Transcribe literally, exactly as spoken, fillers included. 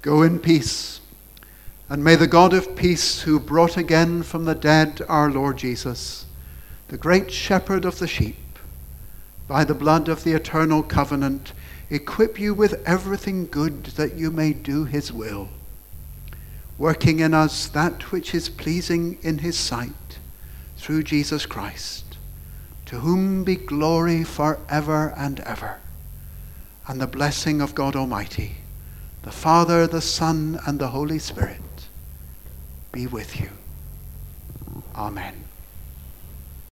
Go in peace, and may the God of peace, who brought again from the dead our Lord Jesus, the great shepherd of the sheep, by the blood of the eternal covenant, equip you with everything good that you may do his will, working in us that which is pleasing in his sight, through Jesus Christ, to whom be glory forever and ever. And the blessing of God Almighty, the Father, the Son, and the Holy Spirit be with you. Amen.